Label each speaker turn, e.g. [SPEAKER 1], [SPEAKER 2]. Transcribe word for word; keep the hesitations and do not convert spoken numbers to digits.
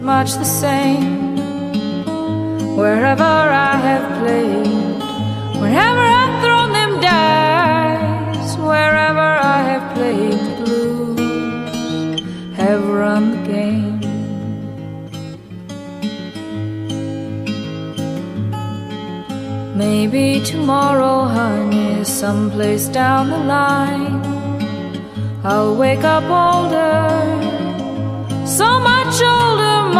[SPEAKER 1] much the same. Wherever I have played, whenever I've thrown them dice, wherever I have played, the blues have run the game. Maybe tomorrow, honey, someplace down the line, I'll wake up older, so much older.